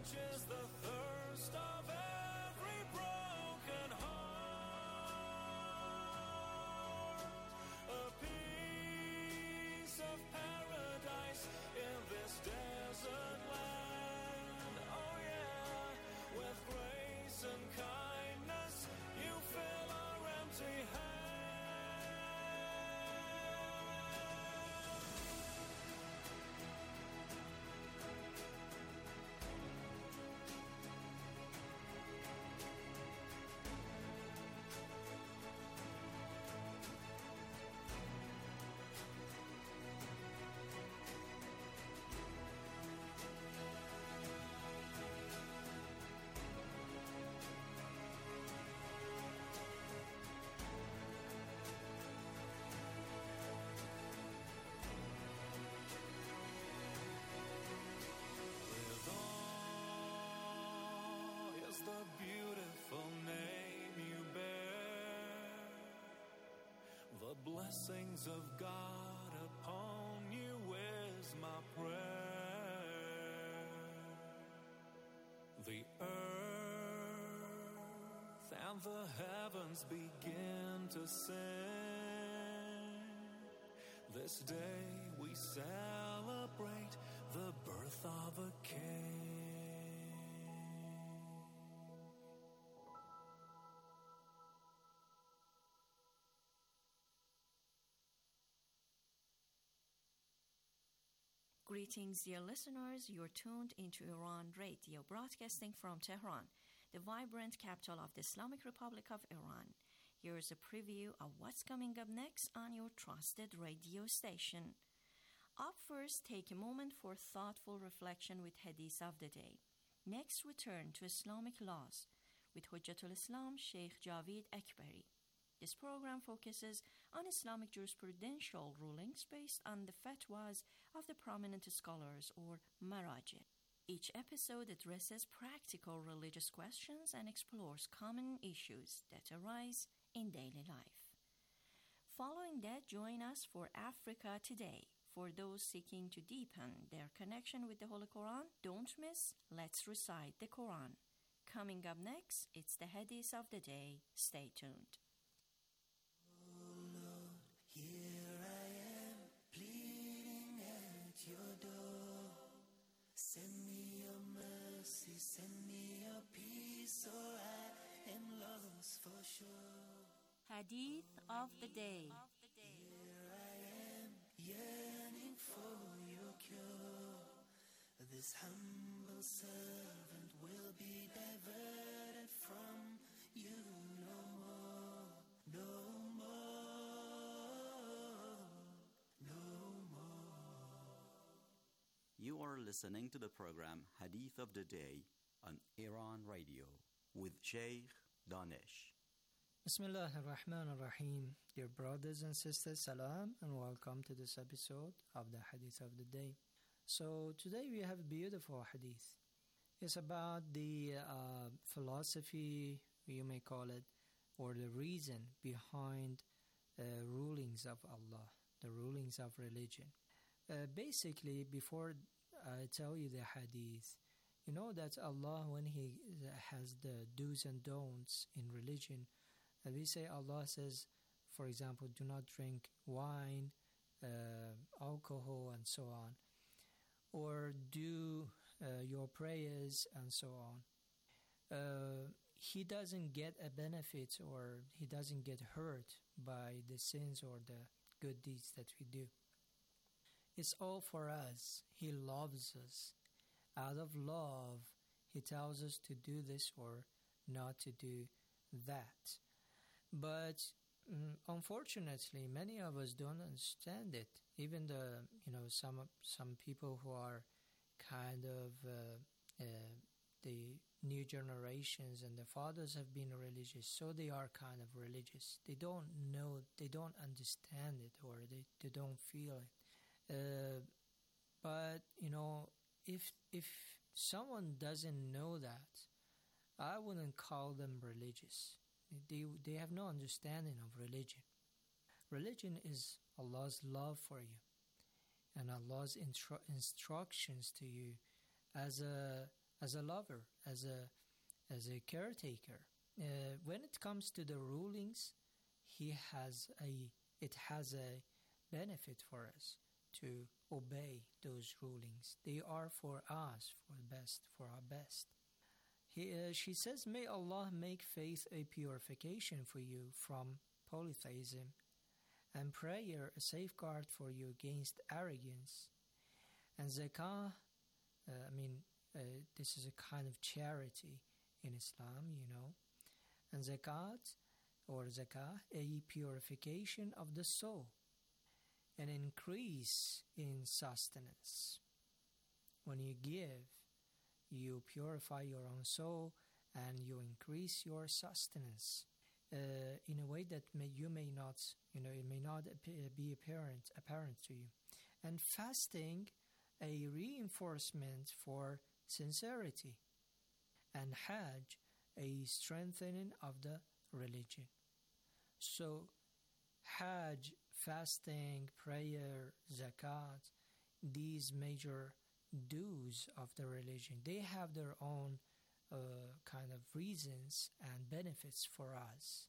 quenches the thirst of every broken heart. A piece of paradise in this desert land. Oh yeah, with grace and kindness you fill our empty hands. Is the beautiful name you bear. The blessings of God upon you is my prayer. The earth and the heavens begin to sing. This day we celebrate the birth of a king. Greetings, dear listeners. You're tuned into Iran Radio, broadcasting from Tehran, the vibrant capital of the Islamic Republic of Iran. Here's a preview of what's coming up next on your trusted radio station. Up first, take a moment for thoughtful reflection with Hadith of the Day. Next, we turn to Islamic laws with Hujjatul Islam Sheikh Javid Akbari. This program focuses on Islamic jurisprudential rulings based on the fatwas of the prominent scholars or maraji. Each episode addresses practical religious questions and explores common issues that arise in daily life. Following that, join us for Africa Today. For those seeking to deepen their connection with the Holy Quran, don't miss Let's Recite the Quran. Coming up next, it's the Hadith of the Day. Stay tuned. Here I am, pleading at your door. Send me your mercy, send me your peace, or I am lost for sure. Hadith of the Day. Here I am, yearning for your cure. This humble servant will be diverted from you no more, no more. You are listening to the program Hadith of the Day on Iran Radio with Sheikh Danish. Bismillah ar-Rahman ar-Rahim. Dear brothers and sisters, salam and welcome to this episode of the Hadith of the Day. So today we have a beautiful hadith. It's about the uh, philosophy, you may call it, or the reason behind uh, rulings of Allah, the rulings of religion. Uh, basically, before I tell you the hadith, you know that Allah, when He has the do's and don'ts in religion, uh, we say Allah says, for example, do not drink wine, uh, alcohol, and so on, or do uh, your prayers, and so on. Uh, he doesn't get a benefit, or he doesn't get hurt by the sins or the good deeds that we do. It's all for us. He loves us. Out of love, He tells us to do this or not to do that. But mm, unfortunately, many of us don't understand it. Even the, you know, some some people who are kind of uh, uh, the new generations, and the fathers have been religious, so they are kind of religious. They don't know, they don't understand it, or they, they don't feel it. Uh, but, you know, if if someone doesn't know that, I wouldn't call them religious. They, they have no understanding of religion. Religion is Allah's love for you and Allah's intru- instructions to you as a as a lover, as a as a caretaker. Uh, when it comes to the rulings, he has a it has a benefit for us to obey those rulings. They are for us, for the best, for our best. He, uh, she says, may Allah make faith a purification for you from polytheism, and prayer a safeguard for you against arrogance. And zakah, uh, I mean, uh, this is a kind of charity in Islam, you know. And zakat, or zakah, a purification of the soul, an increase in sustenance. When you give, you purify your own soul and you increase your sustenance uh, in a way that may, you may not, you know, it may not be apparent, apparent to you. And fasting, a reinforcement for sincerity. And Hajj, a strengthening of the religion. So, Hajj, fasting, prayer, zakat, these major dues of the religion, they have their own uh, kind of reasons and benefits for us.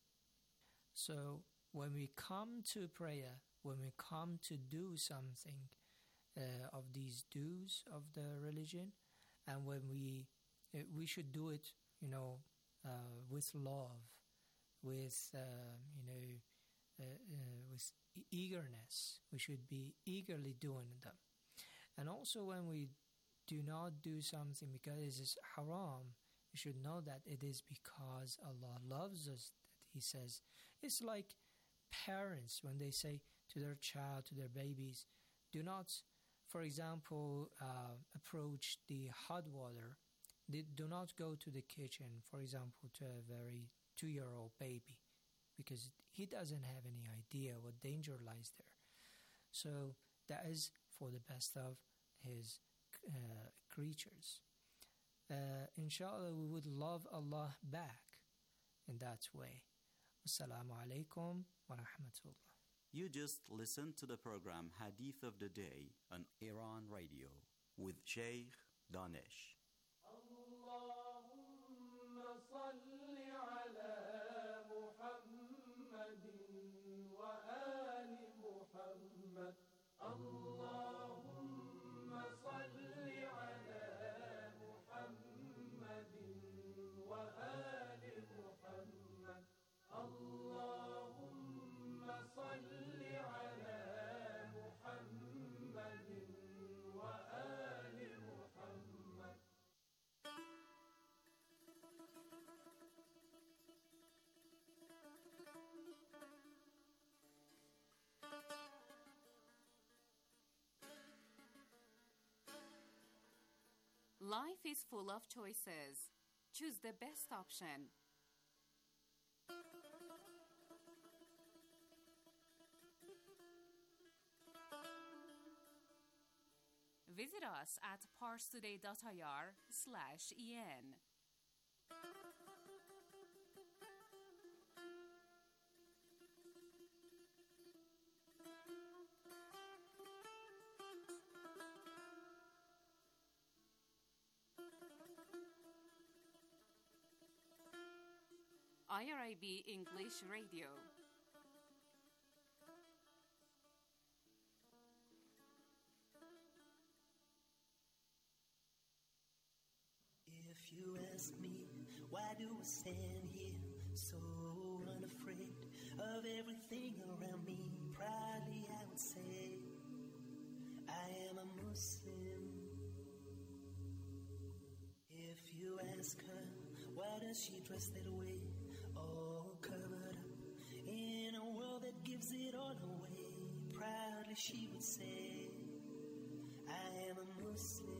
So, when we come to prayer, when we come to do something uh, of these dues of the religion, and when we uh, we should do it, you know, uh, with love, with uh, you know, uh, uh, with e- eagerness. We should be eagerly doing them. And also, when we do not do something because it is haram, we should know that it is because Allah loves us. That He says, it's like parents when they say to their child, to their babies, do not, for example, uh, approach the hot water. They do not go to the kitchen, for example, to a very two-year-old baby, because he doesn't have any idea what danger lies there. So that is for the best of his uh, creatures. Uh, inshallah, we would love Allah back in that way. Assalamu alaikum wa rahmatullah. You just listened to the program Hadith of the Day on Iran Radio with Sheikh Danish. Life is full of choices. Choose the best option. Visit us at parstoday.ir slash en. I R I B English Radio. If you ask me, why do I stand here so unafraid of everything around me? Proudly I would say, I am a Muslim. If you ask her, why does she dress that way? All covered up in a world that gives it all away. Proudly she would say, I am a Muslim.